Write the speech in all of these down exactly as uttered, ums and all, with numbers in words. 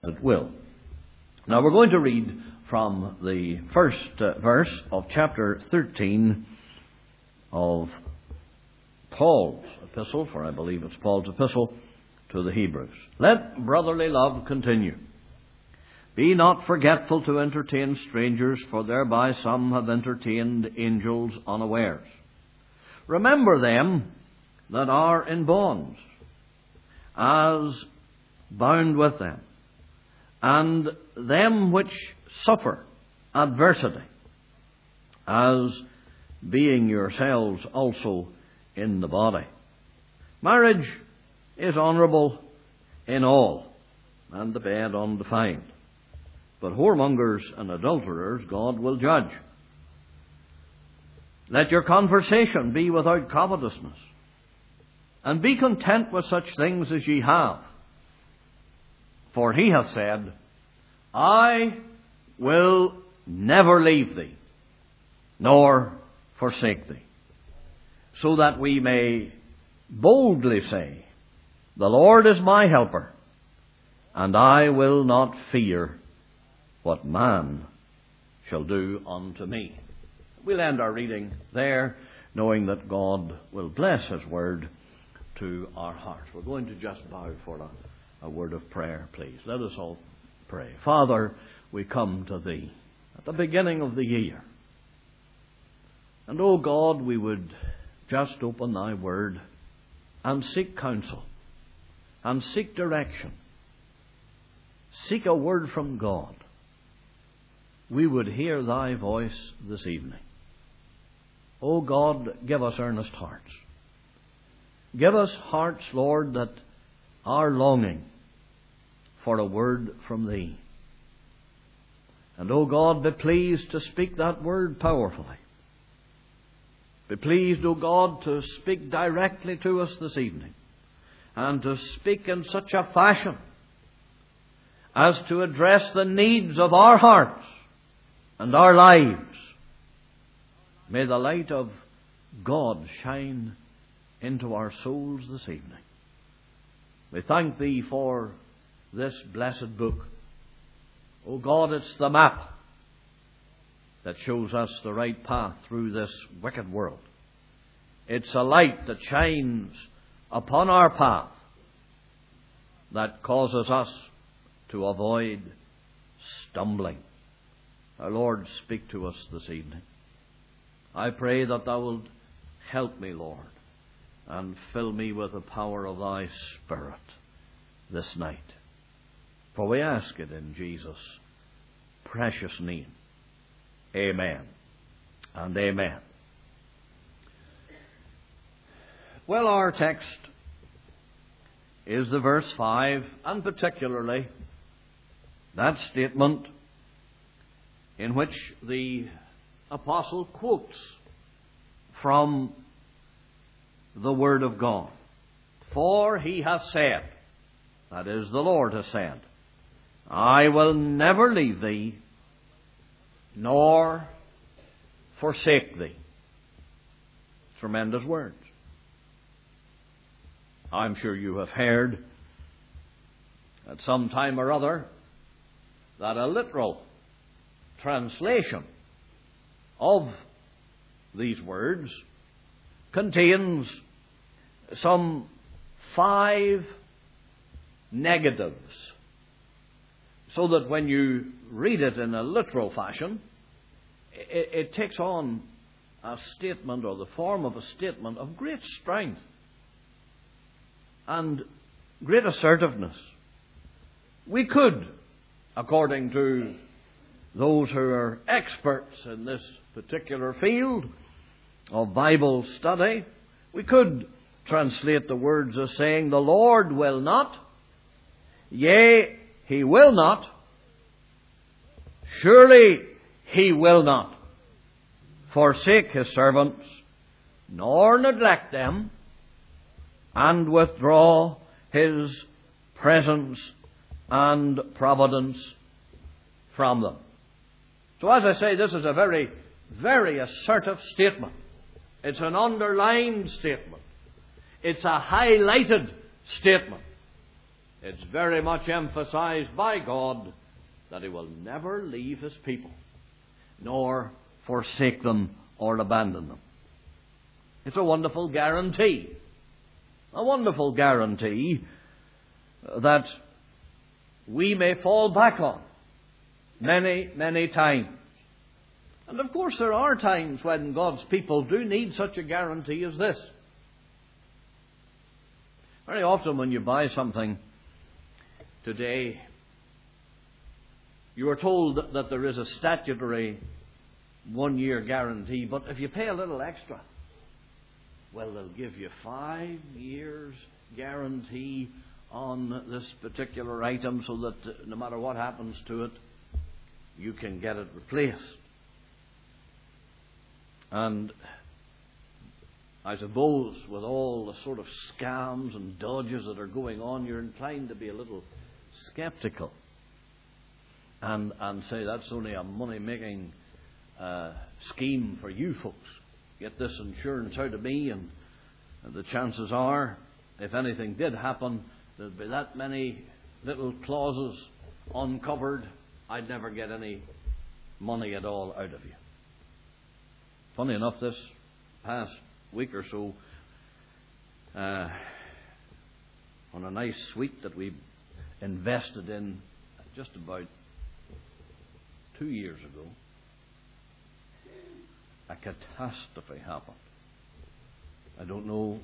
it will. Now we're going to read from the first uh, verse of chapter thirteen of Paul's epistle, for I believe it's Paul's epistle to the Hebrews. Let brotherly love continue. Be not forgetful to entertain strangers, for thereby some have entertained angels unawares. Remember them that are in bonds, as bound with them, and them which suffer adversity, as being yourselves also in the body. Marriage is honourable in all, and the bed undefined. But whoremongers and adulterers God will judge. Let your conversation be without covetousness, and be content with such things as ye have. For he hath said, I will never leave thee, nor forsake thee. So that we may boldly say, the Lord is my helper, and I will not fear what man shall do unto me. We'll end our reading there, knowing that God will bless His word to our hearts. We're going to just bow for a, a word of prayer, please. Let us all pray. Father, we come to Thee at the beginning of the year. And, O God, we would just open Thy word and seek counsel and seek direction. Seek a word from God. We would hear Thy voice this evening. O God, give us earnest hearts. Give us hearts, Lord, that are longing for a word from Thee. And, O God, be pleased to speak that word powerfully. Be pleased, O God, to speak directly to us this evening, and to speak in such a fashion as to address the needs of our hearts and our lives. May the light of God shine into our souls this evening. We thank Thee for this blessed book. O God, it's the map that shows us the right path through this wicked world. It's a light that shines upon our path that causes us to avoid stumbling. Our Lord, speak to us this evening. I pray that Thou wilt help me, Lord, and fill me with the power of Thy Spirit this night. For we ask it in Jesus' precious name. Amen and amen. Well, our text is the verse five, and particularly that statement in which the apostle quotes from the Word of God. For he hath said, that is, the Lord has said, I will never leave thee, nor forsake thee. Tremendous words. I'm sure you have heard at some time or other that a literal translation of these words contains some five negatives, so that when you read it in a literal fashion, it, it takes on a statement, or the form of a statement, of great strength and great assertiveness. We could, according to those who are experts in this particular field of Bible study, we could translate the words as saying, the Lord will not, yea, He will not, surely He will not forsake His servants, nor neglect them, and withdraw His presence and providence from them. So as I say, this is a very, very assertive statement. It's an underlined statement. It's a highlighted statement. it's very much emphasized by God that He will never leave His people, nor forsake them or abandon them. It's a wonderful guarantee. A wonderful guarantee that we may fall back on many, many times. And of course there are times when God's people do need such a guarantee as this. Very often when you buy something today, you are told that there is a statutory one-year guarantee, but if you pay a little extra, well, they'll give you five years guarantee on this particular item so that no matter what happens to it, you can get it replaced. And I suppose with all the sort of scams and dodges that are going on, you're inclined to be a little skeptical and and say that's only a money-making uh, scheme for you folks. Get this insurance out of me, and the chances are, if anything did happen, there'd be that many little clauses uncovered, I'd never get any money at all out of you. Funny enough, this past week or so, uh, on a nice suite that we invested in just about two years ago, a catastrophe happened. I don't know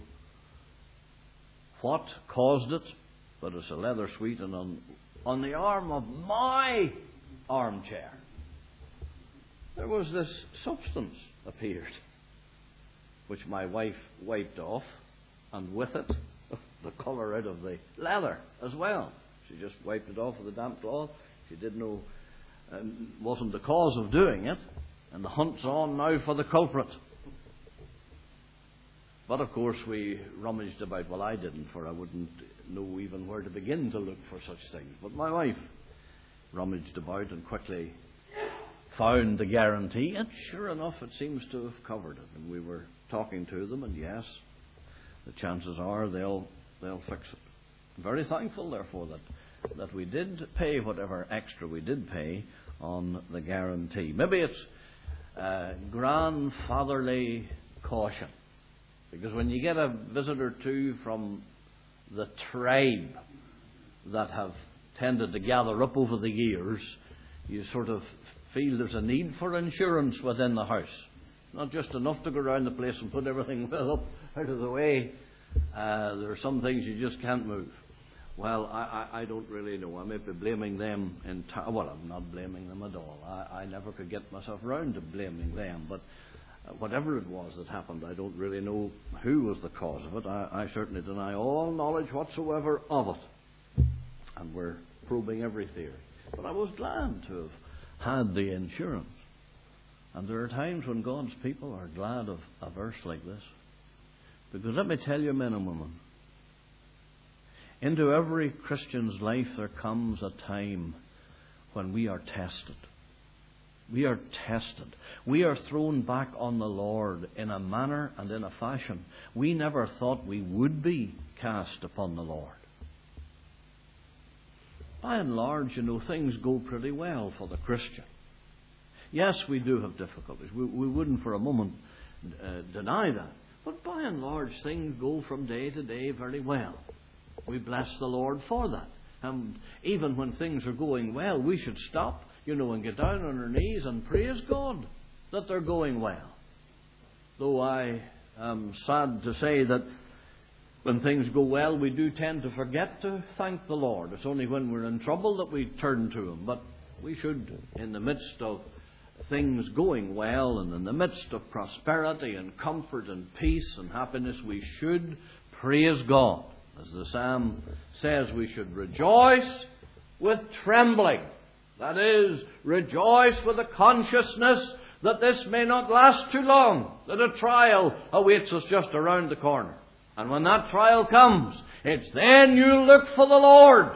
what caused it, but it's a leather suite, and on, on the arm of my armchair, there was this substance appeared, which my wife wiped off, and with it, the colour out of the leather as well. She just wiped it off with a damp cloth. She didn't know, um, wasn't the cause of doing it, and the hunt's on now for the culprit. But of course we rummaged about. Well, I didn't, for I wouldn't know even where to begin to look for such things. But my wife rummaged about and quickly found the guarantee, and sure enough it seems to have covered it. And we were talking to them, and yes, the chances are they'll they'll fix it. Very thankful, therefore, that that we did pay whatever extra we did pay on the guarantee. Maybe it's uh, grandfatherly caution, because when you get a visit or two from the tribe that have tended to gather up over the years, you sort of feel there's a need for insurance within the house. Not just enough to go around the place and put everything well up out of the way. Uh, there are some things you just can't move. Well, I, I, I don't really know. I may be blaming them entirely. Well, I'm not blaming them at all. I, I never could get myself round to blaming them. But uh, whatever it was that happened, I don't really know who was the cause of it. I, I certainly deny all knowledge whatsoever of it. And we're probing every theory. But I was glad to have had the insurance. And there are times when God's people are glad of a verse like this. Because let me tell you, men and women, into every Christian's life there comes a time when we are tested. We are tested. We are thrown back on the Lord in a manner and in a fashion we never thought we would be cast upon the Lord. By and large, you know, things go pretty well for the Christian. Yes, we do have difficulties. We, we wouldn't for a moment uh, deny that. But by and large, things go from day to day very well. We bless the Lord for that. And even when things are going well, we should stop, you know, and get down on our knees and praise God that they're going well. Though I am sad to say that when things go well, we do tend to forget to thank the Lord. It's only when we're in trouble that we turn to Him. But we should, in the midst of things going well and in the midst of prosperity and comfort and peace and happiness, we should praise God. As the psalm says, we should rejoice with trembling. That is, rejoice with the consciousness that this may not last too long, that a trial awaits us just around the corner. And when that trial comes, it's then you look for the Lord.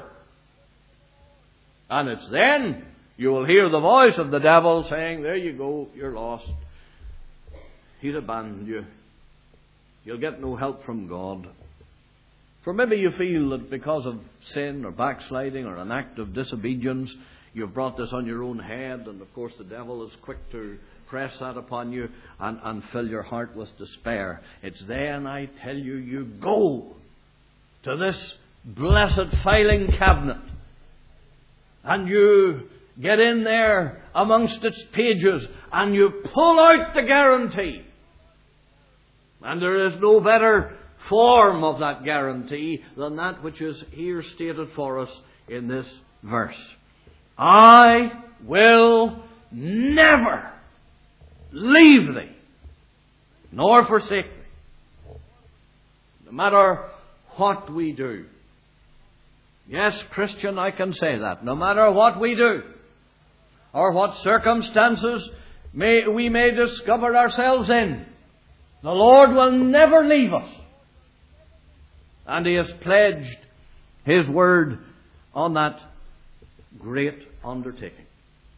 And it's then you will hear the voice of the devil saying, there you go, you're lost. He's abandoned you. You'll get no help from God. For maybe you feel that because of sin or backsliding or an act of disobedience, you've brought this on your own head, and of course the devil is quick to press that upon you and, and fill your heart with despair. It's then, I tell you, you go to this blessed filing cabinet and you get in there amongst its pages and you pull out the guarantee. And there is no better form of that guarantee than that which is here stated for us in this verse. I will never leave thee, nor forsake thee. No matter what we do. Yes, Christian, I can say that. No matter what we do, or what circumstances may, we may discover ourselves in, the Lord will never leave us. And He has pledged His word on that great undertaking.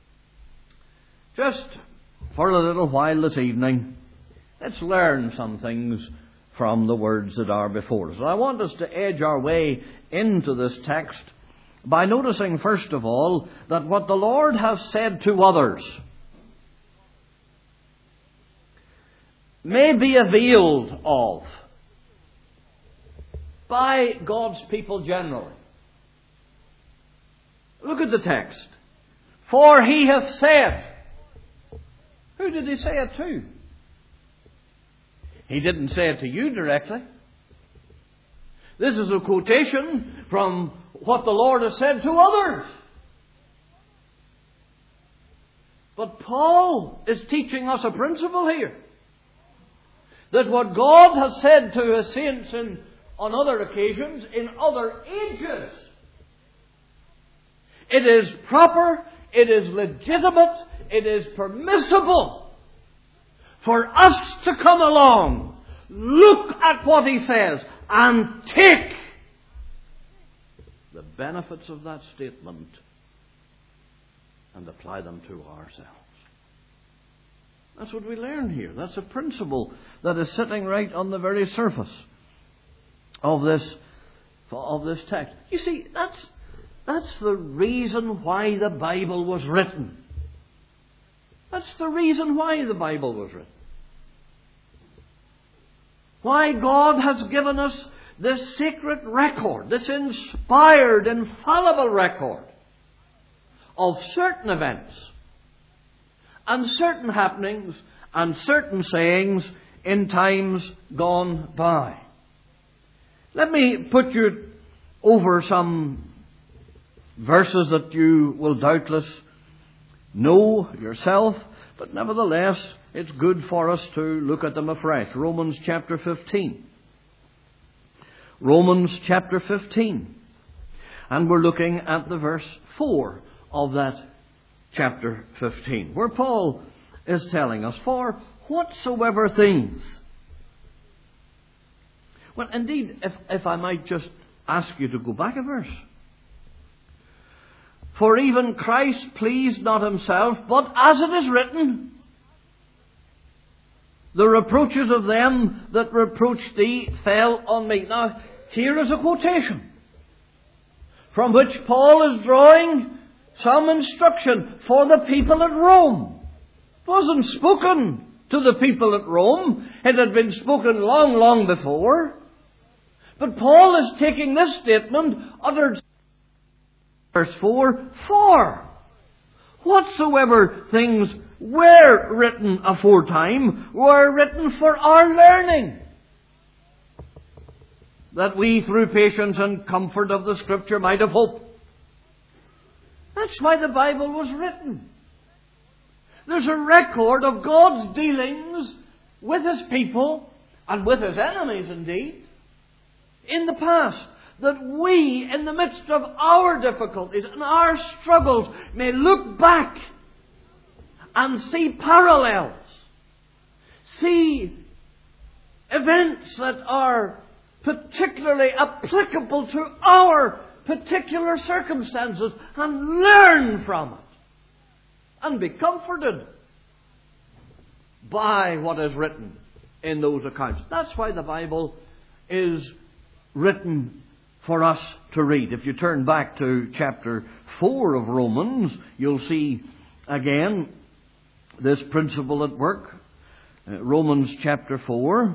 Just for a little while this evening, let's learn some things from the words that are before us. I want us to edge our way into this text by noticing, first of all, that what the Lord has said to others may be availed of by God's people generally. Look at the text. For He hath said. Who did He say it to? He didn't say it to you directly. This is a quotation from what the Lord has said to others. But Paul is teaching us a principle here. That what God has said to His saints in, on other occasions, in other ages, it is proper, it is legitimate, it is permissible for us to come along, look at what He says, and take the benefits of that statement and apply them to ourselves. That's what we learn here. That's a principle that is sitting right on the very surface of this, of this text. You see, that's, that's the reason why the Bible was written. That's the reason why the Bible was written. Why God has given us this sacred record, this inspired, infallible record of certain events and certain happenings and certain sayings in times gone by. Let me put you over some verses that you will doubtless know yourself, but nevertheless it's good for us to look at them afresh. Romans chapter fifteen. Romans chapter fifteen. And we're looking at the verse four of that chapter fifteen, where Paul is telling us, for whatsoever things. Well, indeed, if, if I might just ask you to go back a verse. For even Christ pleased not Himself, but as it is written, the reproaches of them that reproached thee fell on me. Now, here is a quotation from which Paul is drawing some instruction for the people at Rome. It wasn't spoken to the people at Rome. It had been spoken long, long before. But Paul is taking this statement, uttered verse four, for whatsoever things were written aforetime were written for our learning, that we through patience and comfort of the Scripture might have hope. That's why the Bible was written. There's a record of God's dealings with His people, and with His enemies indeed, in the past, that we, in the midst of our difficulties and our struggles, may look back and see parallels, see events that are particularly applicable to our particular circumstances, and learn from it, and be comforted by what is written in those accounts. That's why the Bible is written for us to read. If you turn back to chapter four of Romans, you'll see again this principle at work. Uh, Romans chapter four,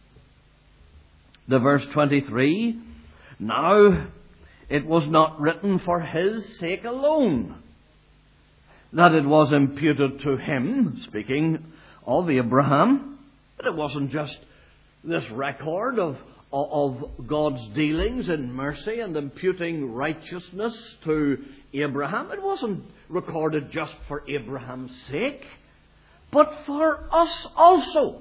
the verse twenty-three. Now it was not written for his sake alone that it was imputed to him, speaking of Abraham. But it wasn't just this record of, of God's dealings in mercy and imputing righteousness to Abraham. It wasn't recorded just for Abraham's sake, but for us also,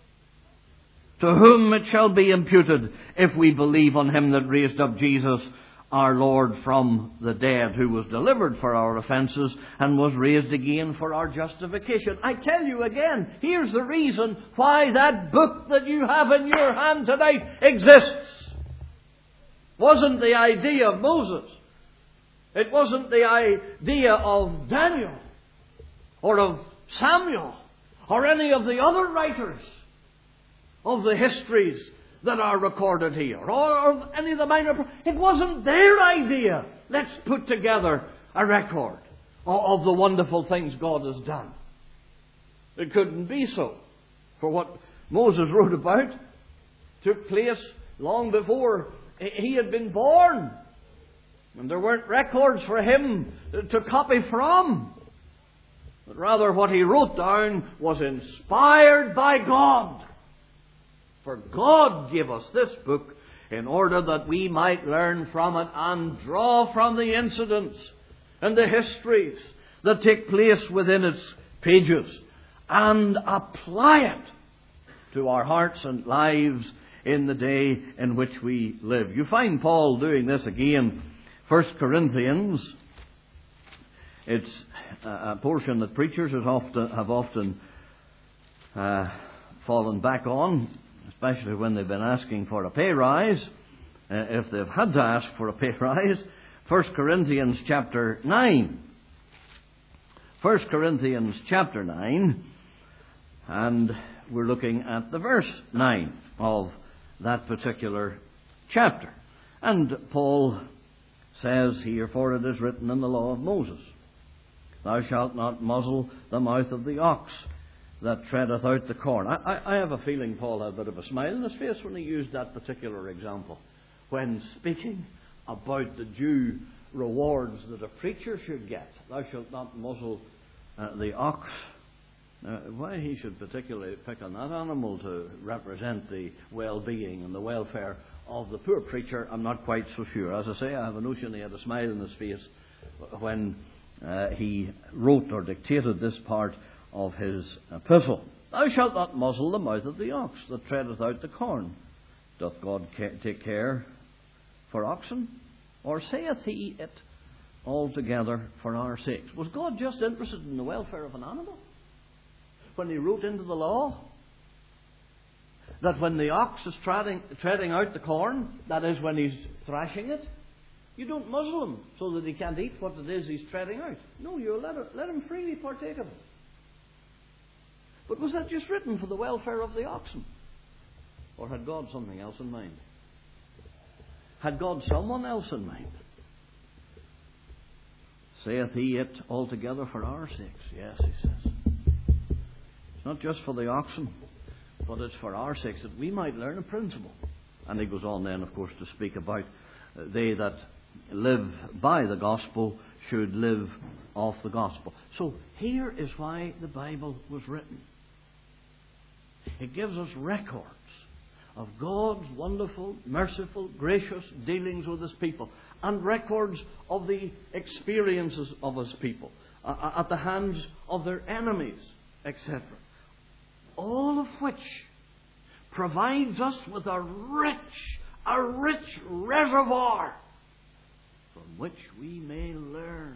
to whom it shall be imputed if we believe on him that raised up Jesus our Lord from the dead, who was delivered for our offences and was raised again for our justification. I tell you again, here's the reason why that book that you have in your hand tonight exists. Wasn't the idea of Moses. It wasn't the idea of Daniel or of Samuel or any of the other writers of the histories that are recorded here, or any of the minor. It wasn't their idea. Let's put together a record of the wonderful things God has done. It couldn't be so. For what Moses wrote about took place long before he had been born. And there weren't records for him to copy from. But rather what he wrote down was inspired by God. For God gave us this book in order that we might learn from it and draw from the incidents and the histories that take place within its pages and apply it to our hearts and lives in the day in which we live. You find Paul doing this again. First Corinthians, it's a portion that preachers have often, have often uh, fallen back on, especially when they've been asking for a pay rise, uh, if they've had to ask for a pay rise. First Corinthians chapter nine. First Corinthians chapter nine, and we're looking at the verse nine of that particular chapter. And Paul says here, for it is written in the law of Moses, thou shalt not muzzle the mouth of the ox that treadeth out the corn. I, I, I have a feeling Paul had a bit of a smile on his face when he used that particular example, when speaking about the due rewards that a preacher should get. Thou shalt not muzzle uh, the ox. Uh, why he should particularly pick on that animal to represent the well-being and the welfare of the poor preacher, I'm not quite so sure. As I say, I have a notion he had a smile on his face when uh, he wrote or dictated this part of his epistle. Thou shalt not muzzle the mouth of the ox that treadeth out the corn. Doth God ca- take care for oxen? Or saith he it altogether for our sakes? Was God just interested in the welfare of an animal when he wrote into the law that when the ox is treading, treading out the corn, that is when he's thrashing it, you don't muzzle him so that he can't eat what it is he's treading out. No, you let him, let him freely partake of it. But was that just written for the welfare of the oxen? Or had God something else in mind? Had God someone else in mind? Saith he it altogether for our sakes? Yes, he says. It's not just for the oxen, but it's for our sakes, that we might learn a principle. And he goes on then, of course, to speak about uh, they that live by the gospel should live off the gospel. So here is why the Bible was written. It gives us records of God's wonderful, merciful, gracious dealings with His people, and records of the experiences of His people uh, at the hands of their enemies, et cetera. All of which provides us with a rich, a rich reservoir from which we may learn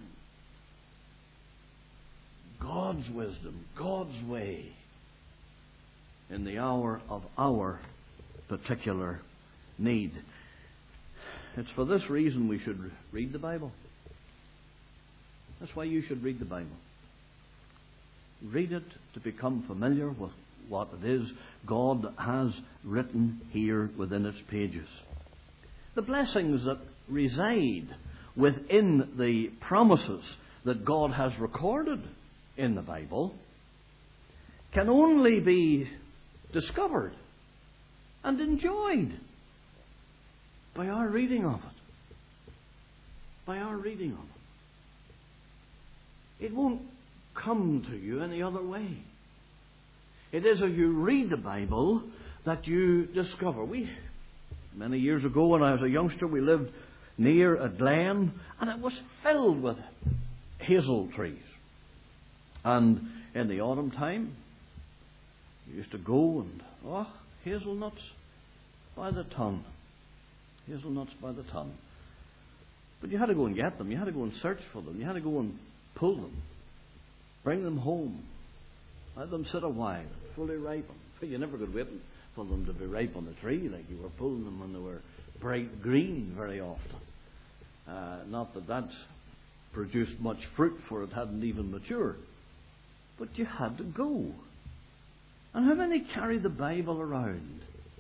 God's wisdom, God's way in the hour of our particular need. It's for this reason we should read the Bible. That's why you should read the Bible. Read it to become familiar with what it is God has written here within its pages. The blessings that reside within the promises that God has recorded in the Bible can only be discovered and enjoyed by our reading of it. By our reading of it. It won't come to you any other way. It is as you read the Bible that you discover. We, many years ago when I was a youngster, we lived near a glen, and it was filled with hazel trees. And in the autumn time, we used to go and, oh, hazelnuts by the ton. Hazelnuts by the ton. But you had to go and get them. You had to go and search for them. You had to go and pull them. Bring them home. Let them sit a while, fully ripen. You never could wait for them to be ripe on the tree, like you were pulling them when they were bright green very often. Uh, not that that produced much fruit, for it hadn't even matured. But you had to go. And how many carry the Bible around?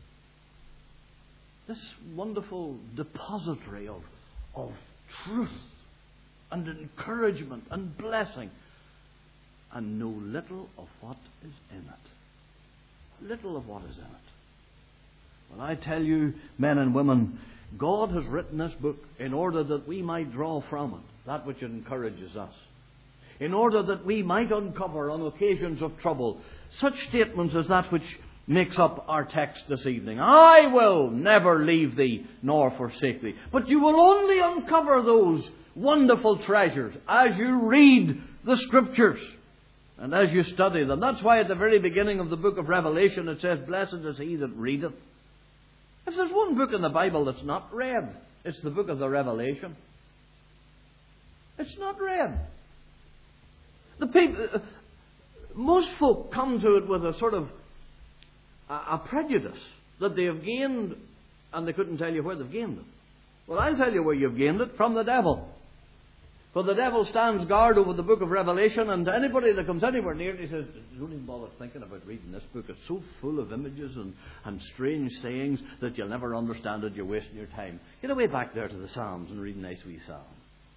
This wonderful depository of, of truth and encouragement and blessing, and know little of what is in it. Little of what is in it. Well, I tell you, men and women, God has written this book in order that we might draw from it that which encourages us. In order that we might uncover on occasions of trouble such statements as that which makes up our text this evening. I will never leave thee nor forsake thee. But you will only uncover those wonderful treasures as you read the Scriptures and as you study them. That's why at the very beginning of the book of Revelation it says, blessed is he that readeth. If there's one book in the Bible that's not read, it's the book of the Revelation. It's not read. The people, most folk come to it with a sort of a, a prejudice that they have gained, and they couldn't tell you where they've gained it. Well, I'll tell you where you've gained it, from the devil. For the devil stands guard over the book of Revelation, and to anybody that comes anywhere near it, he says, don't even bother thinking about reading this book. It's so full of images and, and strange sayings that you'll never understand it. You're wasting your time. Get away back there to the Psalms and read a nice wee psalm.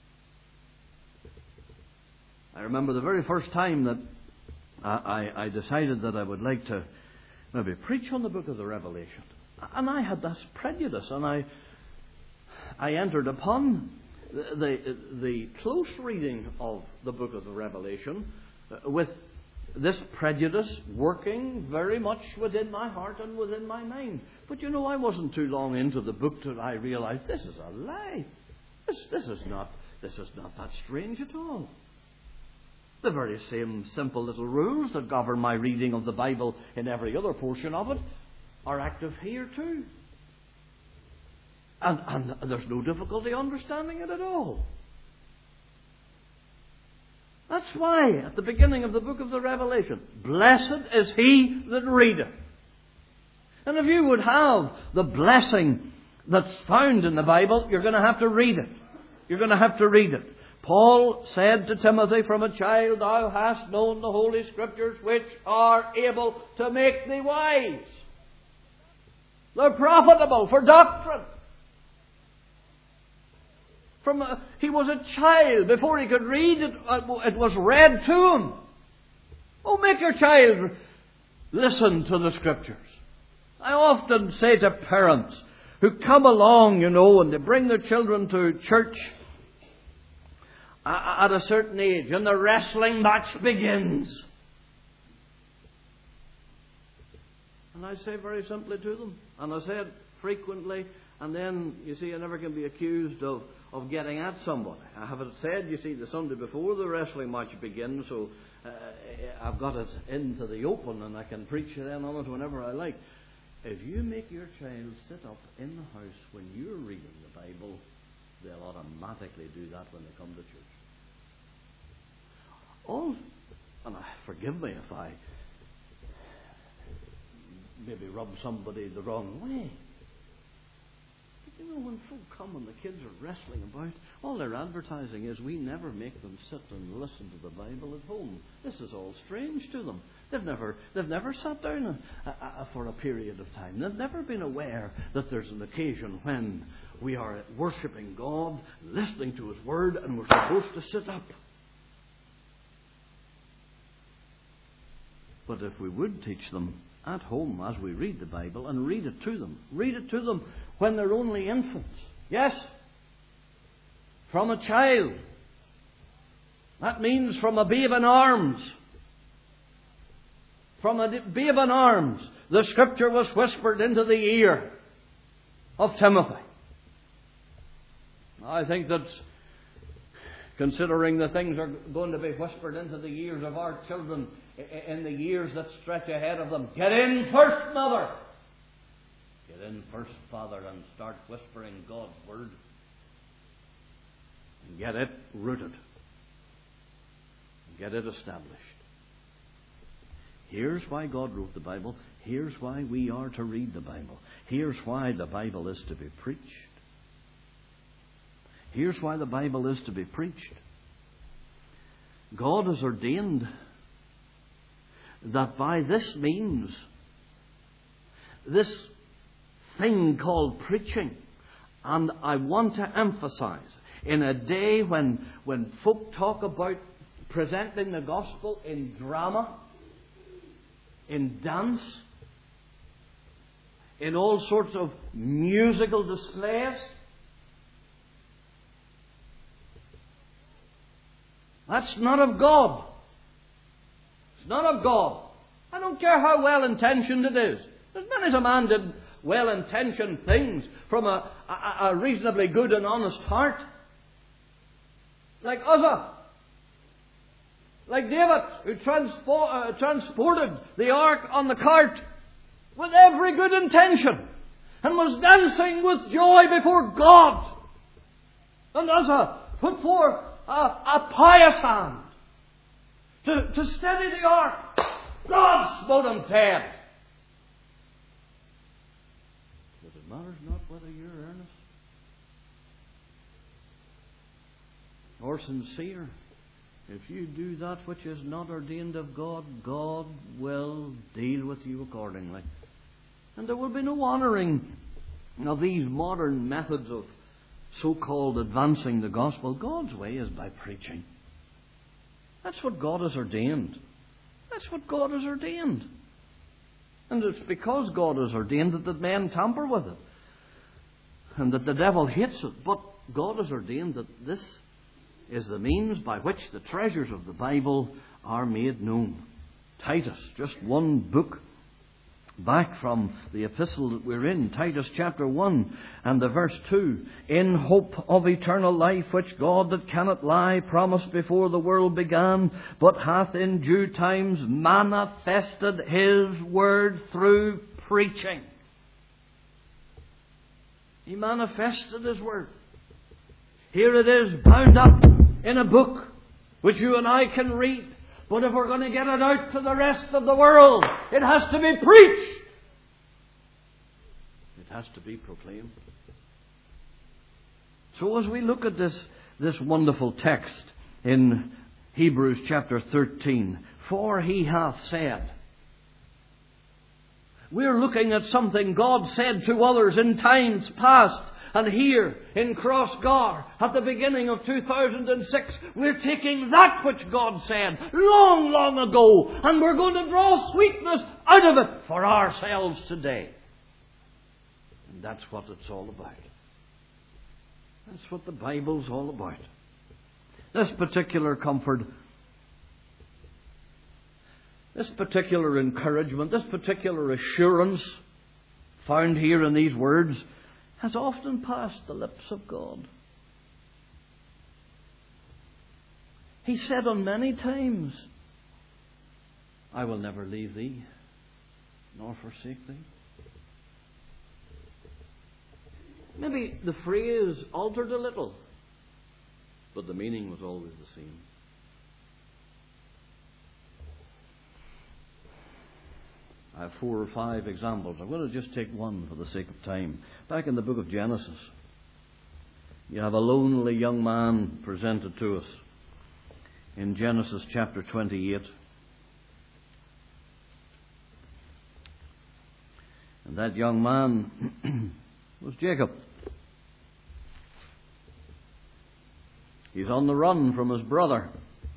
I remember the very first time that I, I, I decided that I would like to maybe preach on the book of the Revelation. And I had this prejudice, and I, I entered upon the, the, the close reading of the book of the Revelation with this prejudice working very much within my heart and within my mind. But you know, I wasn't too long into the book till I realized this is a lie. This, this is not, this is not that strange at all. The very same simple little rules that govern my reading of the Bible in every other portion of it are active here too. And, and there's no difficulty understanding it at all. That's why at the beginning of the book of the Revelation, blessed is he that readeth. And if you would have the blessing that's found in the Bible, you're going to have to read it. You're going to have to read it. Paul said to Timothy, from a child thou hast known the Holy Scriptures, which are able to make thee wise. They're profitable for doctrine. From a, he was a child. Before he could read it, it was read to him. Oh, make your child listen to the Scriptures. I often say to parents who come along, you know, and they bring their children to church at a certain age, and the wrestling match begins. And I say very simply to them, and I say it frequently, and then, you see, I never can be accused of, of getting at somebody. I have it said, you see, the Sunday before the wrestling match begins, so uh, I've got it into the open, and I can preach then on it whenever I like. If you make your child sit up in the house when you're reading the Bible, they'll automatically do that when they come to church. All, and forgive me if I maybe rub somebody the wrong way. You know, when folk come and the kids are wrestling about, all their advertising is, we never make them sit and listen to the Bible at home. This is all strange to them. They've never, they've never sat down a, a, a, for a period of time. They've never been aware that there's an occasion when we are worshipping God, listening to His Word, and we're supposed to sit up. But if we would teach them at home as we read the Bible, and read it to them, read it to them when they're only infants. Yes, from a child. That means from a babe in arms. From a babe in arms, the Scripture was whispered into the ear of Timothy. I think that, considering the things are going to be whispered into the ears of our children in the years that stretch ahead of them, get in first, mother. Get in first, father, and start whispering God's Word. And get it rooted. And get it established. Here's why God wrote the Bible. Here's why we are to read the Bible. Here's why the Bible is to be preached. Here's why the Bible is to be preached. God has ordained that by this means, this thing called preaching, and I want to emphasize, in a day when, when folk talk about presenting the gospel in drama, in dance, in all sorts of musical displays, that's not of God. It's not of God. I don't care how well-intentioned it is. There's many a man did well-intentioned things from a, a, a reasonably good and honest heart. Like Uzzah. Like David, who transport, uh, transported the ark on the cart with every good intention and was dancing with joy before God. And Uzzah put forth a, a pious hand to, to steady the ark. God smote him dead. But it matters not whether you're earnest or sincere. If you do that which is not ordained of God, God will deal with you accordingly. And there will be no honouring of these modern methods of so-called advancing the gospel. God's way is by preaching. That's what God has ordained. That's what God has ordained. And it's because God has ordained it that men tamper with it. And that the devil hates it. But God has ordained that this is the means by which the treasures of the Bible are made known. Titus, just one book back from the epistle that we're in, Titus chapter one and the verse two. In hope of eternal life, which God that cannot lie promised before the world began, but hath in due times manifested His word through preaching. He manifested His word. Here it is, bound up in a book which you and I can read. But if we're going to get it out to the rest of the world, it has to be preached. It has to be proclaimed. So as we look at this, this wonderful text in Hebrews chapter thirteen, for He hath said, we're looking at something God said to others in times past. And here in Crossgar, at the beginning of two thousand six, we're taking that which God said long, long ago, and we're going to draw sweetness out of it for ourselves today. And that's what it's all about. That's what the Bible's all about. This particular comfort, this particular encouragement, this particular assurance found here in these words has often passed the lips of God. He said on many times, I will never leave thee, nor forsake thee. Maybe the phrase altered a little, but the meaning was always the same. I have four or five examples. I'm going to just take one for the sake of time. Back in the book of Genesis, you have a lonely young man presented to us in Genesis chapter twenty-eight. And that young man was Jacob. He's on the run from his brother.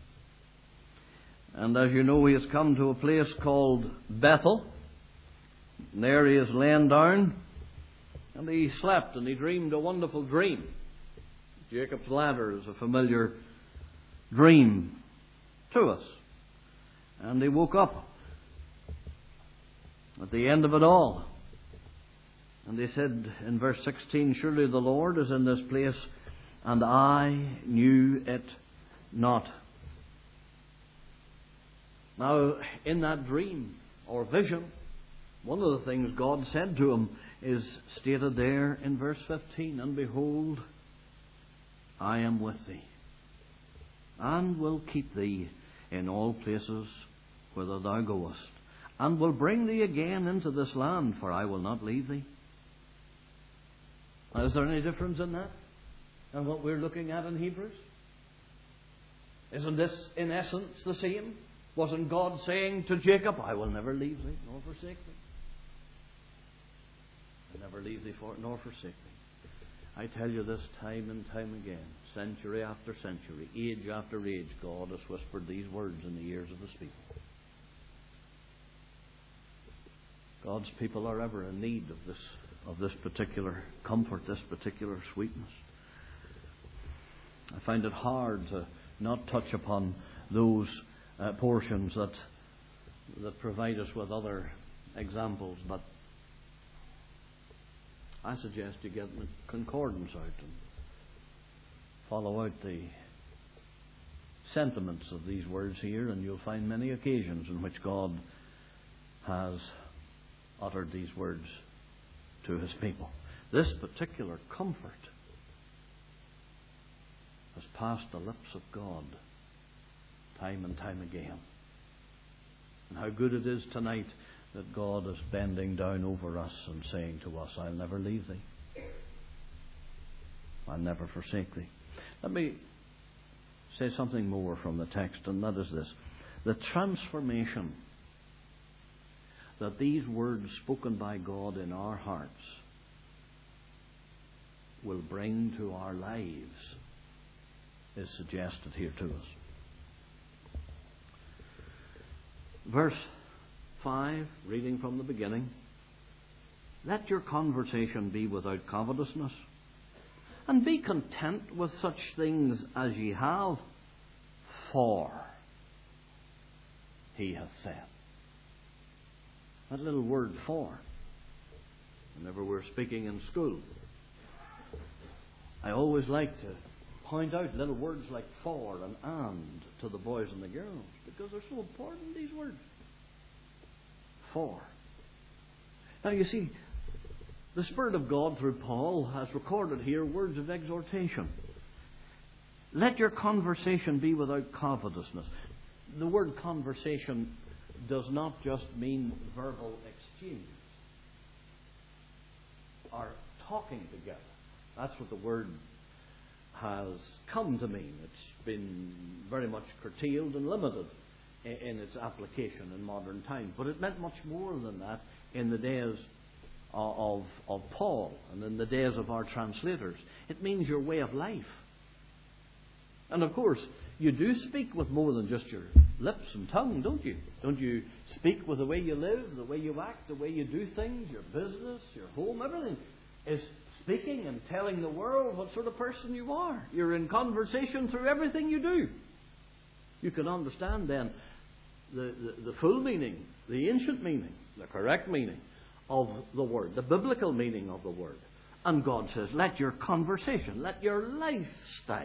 And as you know, he has come to a place called Bethel. And there he is laying down. And he slept and he dreamed a wonderful dream. Jacob's ladder is a familiar dream to us. And he woke up at the end of it all. And they said in verse sixteen, surely the Lord is in this place, and I knew it not. Now, in that dream or vision, one of the things God said to him is stated there in verse fifteen, and behold, I am with thee, and will keep thee in all places whither thou goest, and will bring thee again into this land, for I will not leave thee. Now, is there any difference in that and what we're looking at in Hebrews? Isn't this in essence the same? Wasn't God saying to Jacob, I will never leave thee nor forsake thee? I will never leave thee for, nor forsake thee. I tell you this time and time again, century after century, age after age, God has whispered these words in the ears of His people. God's people are ever in need of this of this particular comfort, this particular sweetness. I find it hard to not touch upon those uh, portions that that provide us with other examples, but I suggest you get the concordance out and follow out the sentiments of these words here, and you'll find many occasions in which God has uttered these words to His people. This particular comfort has passed the lips of God time and time again. And how good it is tonight that God is bending down over us and saying to us, I'll never leave thee. I'll never forsake thee. Let me say something more from the text, and that is this. The transformation that these words spoken by God in our hearts will bring to our lives is suggested here to us. Verse five, reading from the beginning. Let your conversation be without covetousness, and be content with such things as ye have, for He hath said. That little word for, whenever we're speaking in school, I always like to point out little words like for and and to the boys and the girls, because they're so important, these words. For. Now you see, the Spirit of God through Paul has recorded here words of exhortation. Let your conversation be without covetousness. The word conversation does not just mean verbal exchange or talking together. That's what the word has come to mean. It's been very much curtailed and limited in, in its application in modern times. But it meant much more than that in the days of, of, of Paul and in the days of our translators. It means your way of life. And of course, you do speak with more than just your lips and tongue, don't you? Don't you speak with the way you live, the way you act, the way you do things, your business, your home, everything is speaking and telling the world what sort of person you are. You're in conversation through everything you do. You can understand then the, the, the full meaning, the ancient meaning, the correct meaning of the word, the biblical meaning of the word. And God says, let your conversation, let your lifestyle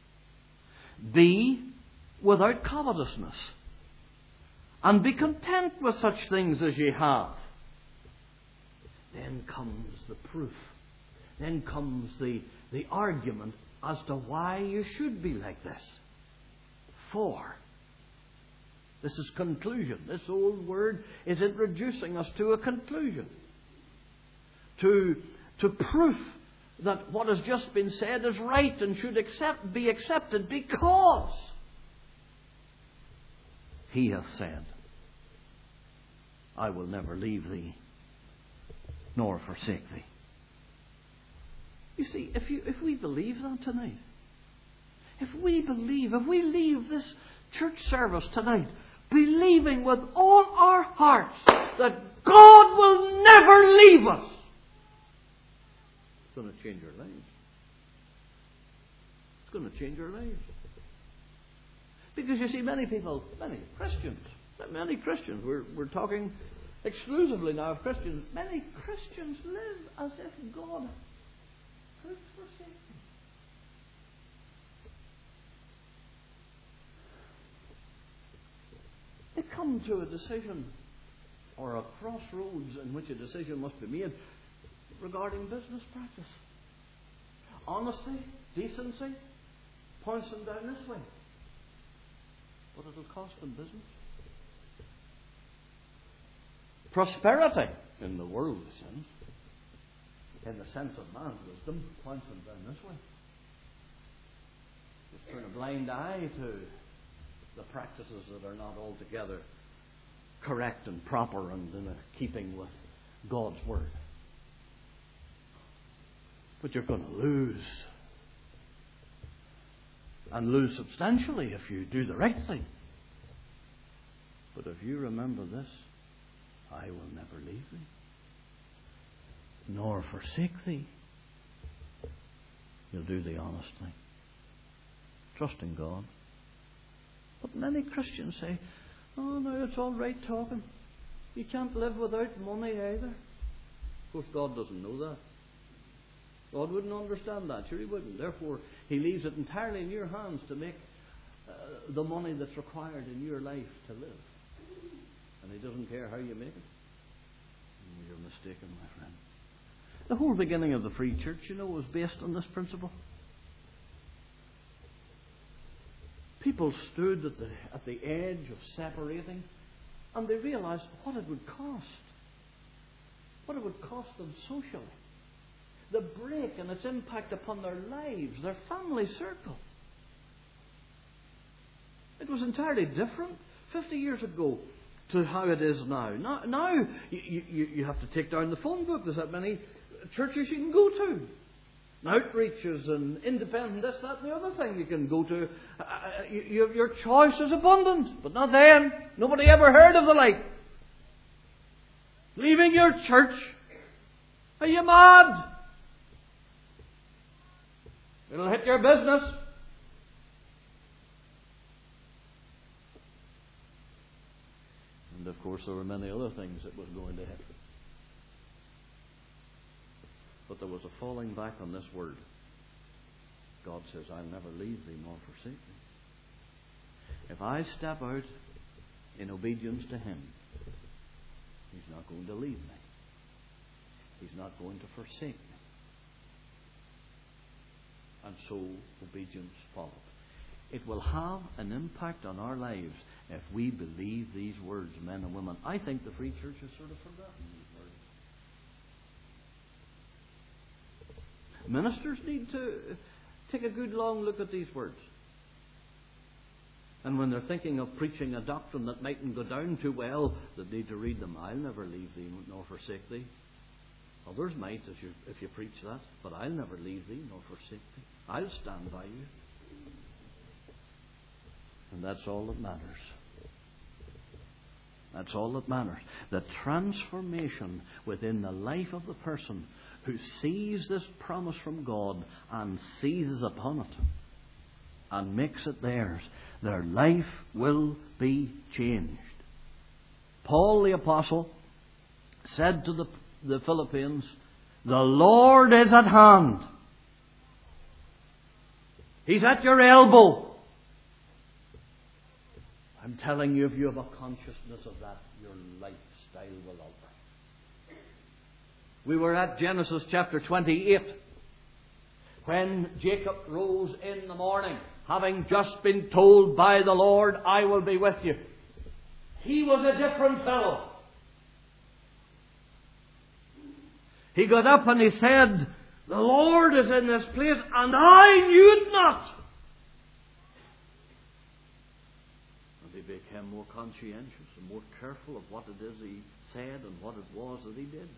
be without covetousness, and be content with such things as ye have. Then comes the proof. Then comes the, the argument as to why you should be like this. For This is conclusion. This old word is introducing us to a conclusion. To, to proof that what has just been said is right and should accept, be accepted because He hath said, I will never leave thee nor forsake thee. You see, if you if we believe that tonight, if we believe, if we leave this church service tonight believing with all our hearts that God will never leave us, it's going to change our lives. It's going to change our lives. Because you see, many people, many Christians, many Christians, we're, we're talking exclusively now of Christians, many Christians live as if God had forsaken them. They come to a decision or a crossroads in which a decision must be made regarding business practice. Honesty, decency, points them down this way. But it'll cost them business. Prosperity, in the world's sense, in the sense of man's wisdom, points them down this way. Just turn a blind eye to the practices that are not altogether correct and proper and in a keeping with God's Word. But you're going to lose. And lose substantially if you do the right thing. But if you remember this, I will never leave thee, nor forsake thee. You'll do the honest thing. Trust in God. But many Christians say, oh no, it's all right talking. You can't live without money either. Of course, God doesn't know that. God wouldn't understand that. Sure, He wouldn't. Therefore, He leaves it entirely in your hands to make uh, the money that's required in your life to live. And He doesn't care how you make it. You're mistaken, my friend. The whole beginning of the Free Church, you know, was based on this principle. People stood at the, at the edge of separating, and they realized what it would cost. What it would cost them socially. The break and its impact upon their lives, their family circle. It was entirely different fifty years ago to how it is now. Now, now you, you, you have to take down the phone book. There's that many churches you can go to. Outreaches and independent, this, that and the other thing you can go to. Uh, you, your choice is abundant. But not then. Nobody ever heard of the like. Leaving your church? Are you mad? It'll hit your business. And of course there were many other things it was going to hit. But there was a falling back on this word. God says, I'll never leave thee nor forsake thee. If I step out in obedience to Him, He's not going to leave me. He's not going to forsake me. And so obedience followed. It will have an impact on our lives if we believe these words, men and women. I think the Free Church has sort of forgotten these words. Ministers need to take a good long look at these words. And when they're thinking of preaching a doctrine that mightn't go down too well, they need to read them. I'll never leave thee nor forsake thee. Others might if you, if you preach that, but I'll never leave thee nor forsake thee. I'll stand by you. And that's all that matters. That's all that matters. The transformation within the life of the person who sees this promise from God and seizes upon it and makes it theirs, their life will be changed. Paul the Apostle said to the, the Philippians, the Lord is at hand. He's at your elbow. I'm telling you, if you have a consciousness of that, your lifestyle will alter. We were at Genesis chapter twenty-eight when Jacob rose in the morning, having just been told by the Lord, I will be with you. he was a different fellow. He got up and he said, the Lord is in this place, and I knew it not. And he became more conscientious and more careful of what it is he said and what it was that he did.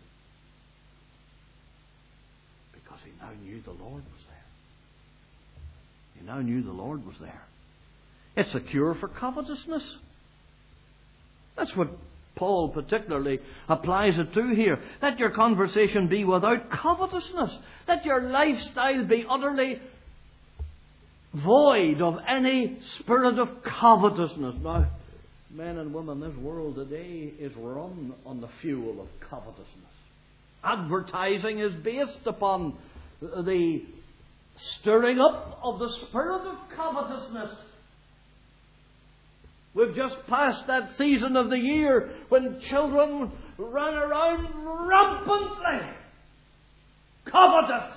Because he now knew the Lord was there. He now knew the Lord was there. It's a cure for covetousness. That's what Paul particularly applies it to here. Let your conversation be without covetousness. Let your lifestyle be utterly void of any spirit of covetousness. Now, men and women, this world today is run on the fuel of covetousness. Advertising is based upon the stirring up of the spirit of covetousness. We've just passed that season of the year when children ran around rampantly covetous.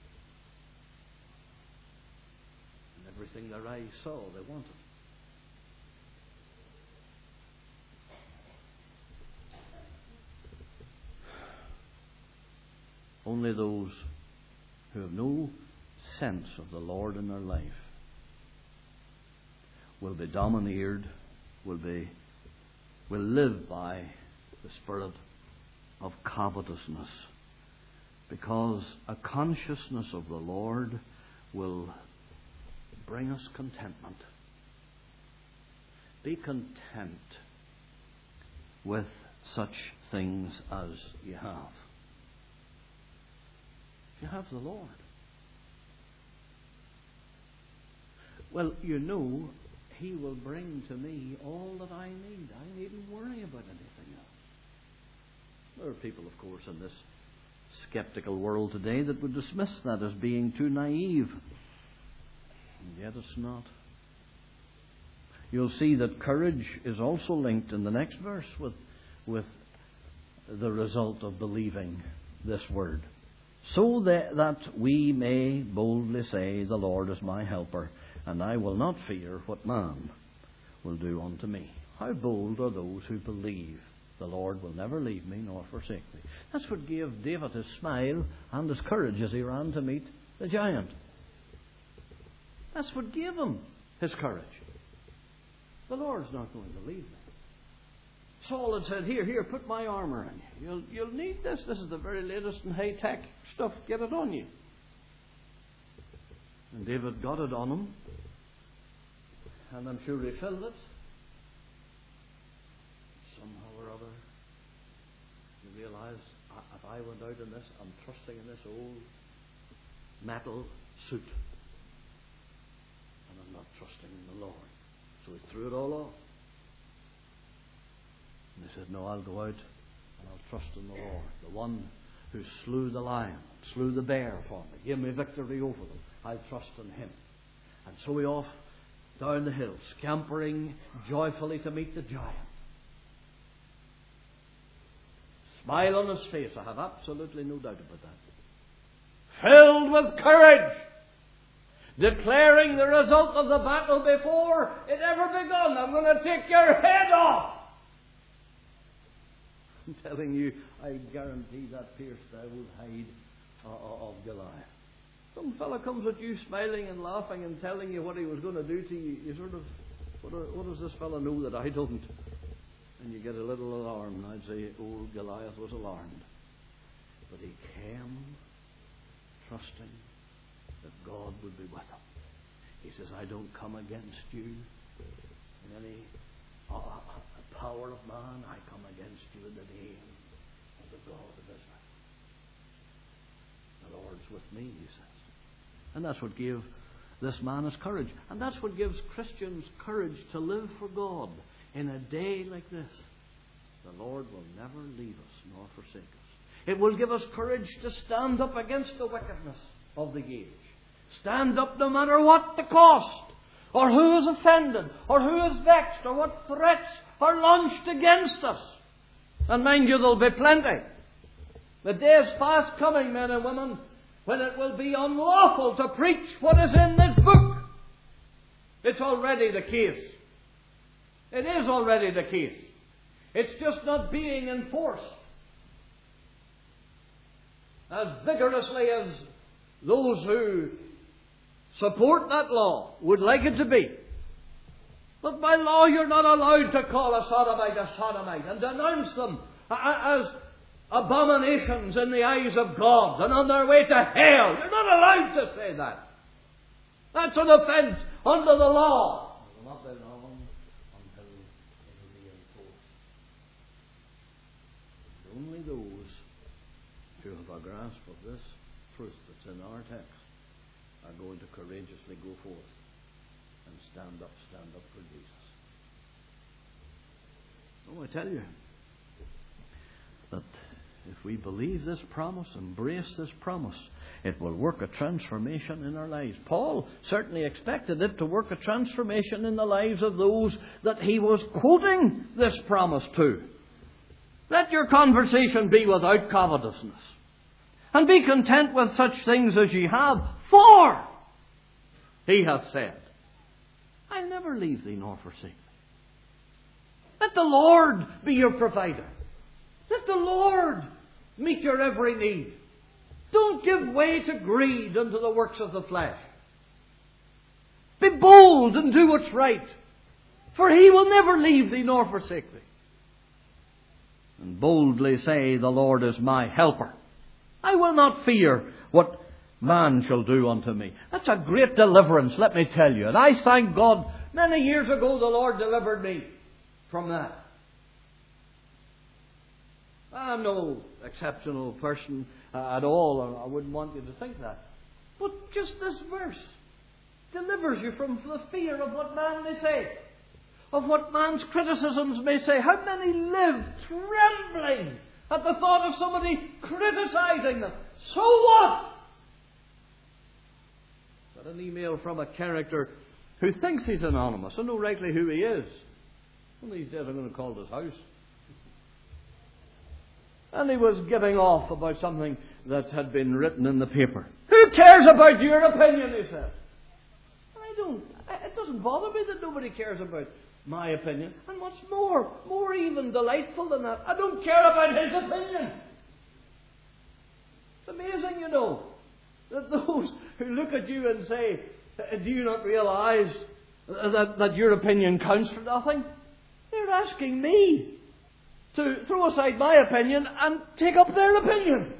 And everything their eyes saw, they wanted. Only those who have no sense of the Lord in their life will be domineered, will be will live by the spirit of covetousness, because a consciousness of the Lord will bring us contentment. Be content with such things as you have. You have the Lord. Well, you know, He will bring to me all that I need. I needn't worry about anything else. There are people, of course, in this skeptical world today that would dismiss that as being too naive. And yet it's not. You'll see that courage is also linked in the next verse with, with the result of believing this word. So that, that we may boldly say, the Lord is my helper, and I will not fear what man will do unto me. How bold are those who believe the Lord will never leave me nor forsake me. That's what gave David his smile and his courage as he ran to meet the giant. That's what gave him his courage. The Lord's not going to leave me. Saul had said, here, here, put my armour on you. You'll, you'll need this. This is the very latest and high-tech stuff. Get it on you. And David got it on him. And I'm sure he filled it. Somehow or other, you realise, if I went out in this, I'm trusting in this old metal suit. And I'm not trusting in the Lord. So he threw it all off. And he said, no, I'll go out and I'll trust in the Lord. The one who slew the lion, slew the bear for me, gave me victory over them. I'll trust in him. And so he off down the hill, scampering joyfully to meet the giant. Smile on his face, I have absolutely no doubt about that. Filled with courage, declaring the result of the battle before it ever begun. I'm going to take your head off. I'm telling you, I guarantee that pierced thou would hide uh, of Goliath. Some fella comes at you smiling and laughing and telling you what he was going to do to you. You sort of, what, what does this fella know that I don't? And you get a little alarm. And I'd say old Goliath was alarmed. But he came trusting that God would be with him. He says, I don't come against you in any uh, power of man. I come against you in the name of the God of Israel. The Lord's with me, he says. And that's what gave this man his courage. And that's what gives Christians courage to live for God in a day like this. The Lord will never leave us nor forsake us. It will give us courage to stand up against the wickedness of the age. Stand up no matter what the cost, or who is offended, or who is vexed, or what threats are launched against us. And mind you, there'll be plenty. The day is fast coming, men and women, when it will be unlawful to preach what is in this book. It's already the case. It is already the case. It's just not being enforced as vigorously as those who support that law would like it to be. But by law you're not allowed to call a sodomite a sodomite and denounce them as abominations in the eyes of God and on their way to hell. You're not allowed to say that. That's an offence under the law. It will not be long until it will be enforced. Only those who have a grasp of this truth that's in our text are going to courageously go forth and stand up, stand up for Jesus. Oh, I tell you that if we believe this promise, embrace this promise, it will work a transformation in our lives. Paul certainly expected it to work a transformation in the lives of those that he was quoting this promise to. Let your conversation be without covetousness, and be content with such things as ye have, for he hath said, I'll never leave thee nor forsake thee. Let the Lord be your provider. Let the Lord meet your every need. Don't give way to greed and to the works of the flesh. Be bold and do what's right, for he will never leave thee nor forsake thee. And boldly say, the Lord is my helper. I will not fear what man shall do unto me. That's a great deliverance, let me tell you. And I thank God, many years ago the Lord delivered me from that. I'm no exceptional person uh, at all, and I wouldn't want you to think that. But just this verse delivers you from the fear of what man may say, of what man's criticisms may say. How many live trembling at the thought of somebody criticizing them? So what? Got an email from a character who thinks he's anonymous. I know rightly who he is. One of these days I'm going to call his house. And he was giving off about something that had been written in the paper. Who cares about your opinion, he said. I don't. It doesn't bother me that nobody cares about my opinion. And what's more, more even delightful than that, I don't care about his opinion. It's amazing, you know, that those who look at you and say, do you not realize that, that your opinion counts for nothing? They're asking me to throw aside my opinion and take up their opinion.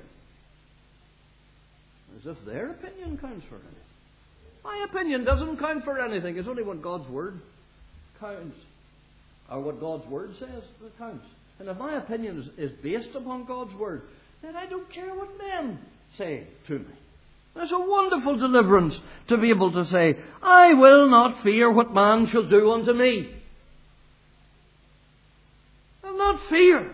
As if their opinion counts for anything. My opinion doesn't count for anything. It's only what God's Word counts, or what God's Word says that counts. And if my opinion is, is based upon God's Word, then I don't care what men say to me. There's a wonderful deliverance to be able to say, I will not fear what man shall do unto me. I'll not fear.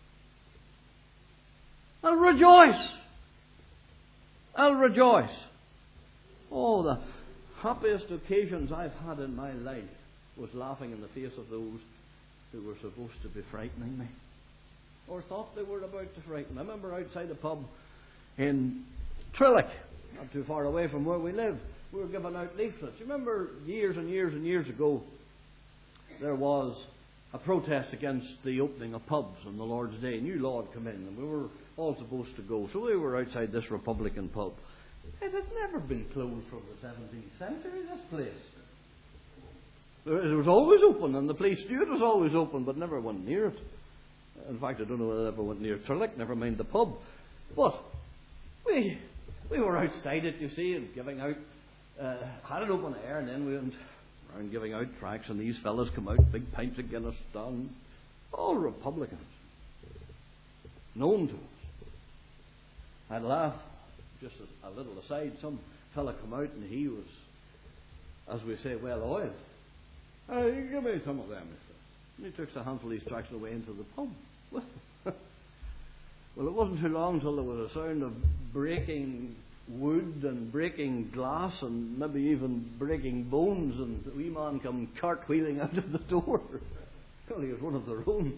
I'll rejoice. I'll rejoice. Oh, the happiest occasions I've had in my life was laughing in the face of those who were supposed to be frightening me, or thought they were about to frighten. I remember outside a pub in Trillick, not too far away from where we live, we were giving out leaflets. You remember years and years and years ago, there was a protest against the opening of pubs on the Lord's Day. A new law had come in, and we were all supposed to go. So we were outside this Republican pub. It had never been closed from the seventeenth century, this place. It was always open, and the police steward was always open, but never went near it. In fact, I don't know whether I ever went near Trillick, never mind the pub. But we we were outside it, you see, and giving out, uh, had it open air, and then we went around giving out tracts, and these fellas come out, big pints of Guinness down, all Republicans, known to us. I'd laugh, just a, a little aside, some fella come out and he was, as we say, well oiled. Uh, give me some of them, mister. And he took a handful of these tracts away into the pub with them. Well, it wasn't too long till there was a sound of breaking wood and breaking glass and maybe even breaking bones, and the wee man come cartwheeling out of the door. Well, he was one of their own.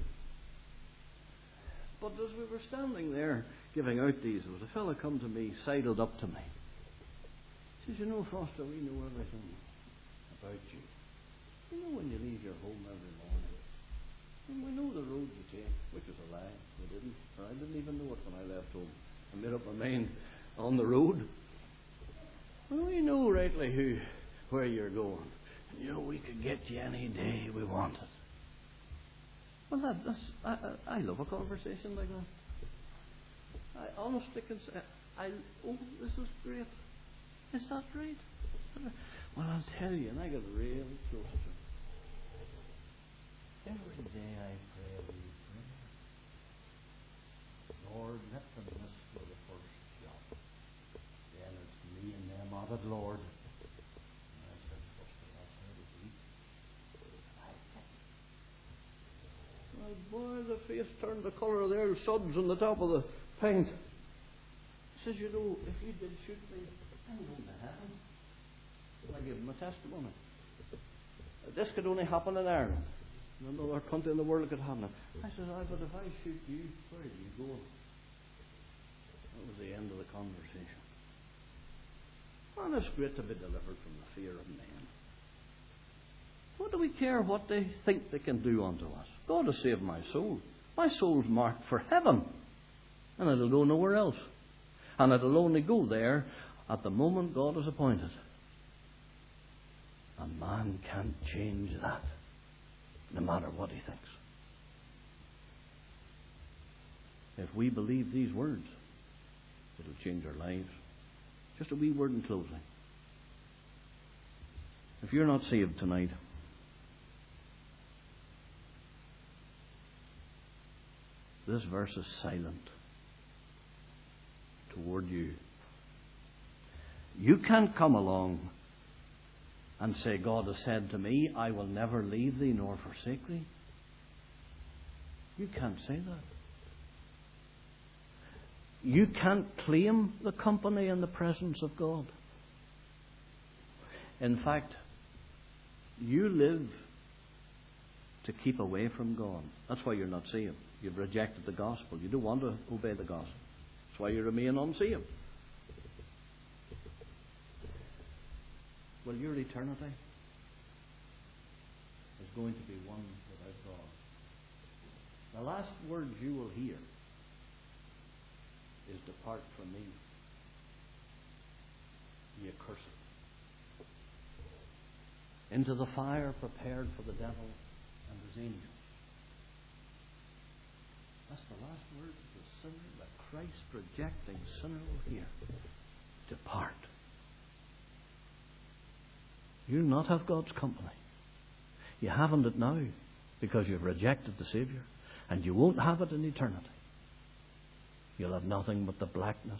But as we were standing there giving out these, there was a fellow come to me, sidled up to me. He says, you know, Foster, we know everything about you. You know when you leave your home every morning, and we know the I made up my mind on the road. Well, we know rightly who, where you're going. You know, we could get you any day we wanted. Well, that, that's, I, I love a conversation like that. I honestly can say, I, oh, this is great. Is that right? Well, I'll tell you, and I got real close to it. Every day I pray a wee prayer. Lord, let them miss for the first job. Then it's me and them on it, Lord. And I said, Trust me, that's how it be. Well, boy, the face turned the colour of their suds on the top of the paint. He says, you know, if you did shoot me, I'm going to heaven. I give him a testimony. This could only happen in Ireland. In another country in the world it could happen. I said, I, but if I shoot you, where do you go? That was the end of the conversation. And it's great to be delivered from the fear of men. What do we care what they think they can do unto us? God has saved my soul. My soul's marked for heaven. And it'll go nowhere else. And it'll only go there at the moment God has appointed. And man can't change that, no matter what he thinks. If we believe these words, it'll change our lives. Just a wee word in closing. If you're not saved tonight, this verse is silent toward you. You can't come along and say, God has said to me, I will never leave thee nor forsake thee. You can't say that. You can't claim the company and the presence of God. In fact, you live to keep away from God. That's why you're not saved. You've rejected the gospel. You don't want to obey the gospel. That's why you remain unsaved. Well, your eternity is going to be one without God. The last words you will hear is, depart from me, ye accursed, into the fire prepared for the devil and his angels. That's the last words the sinner, the Christ-rejecting sinner will hear. Depart. You'll not have God's company. You haven't it now because you've rejected the Saviour, and you won't have it in eternity. You'll have nothing but the blackness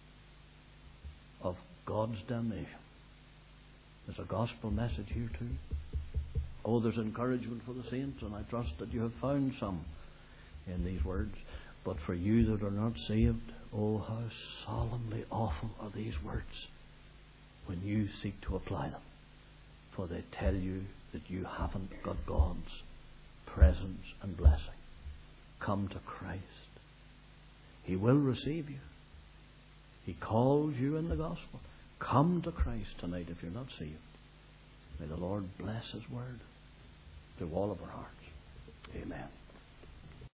of God's damnation. There's a gospel message here too. Oh, there's encouragement for the saints, and I trust that you have found some in these words. But for you that are not saved, oh, how solemnly awful are these words when you seek to apply them. For they tell you that you haven't got God's presence and blessing. Come to Christ. He will receive you. He calls you in the gospel. Come to Christ tonight if you're not saved. May the Lord bless His word to all of our hearts. Amen.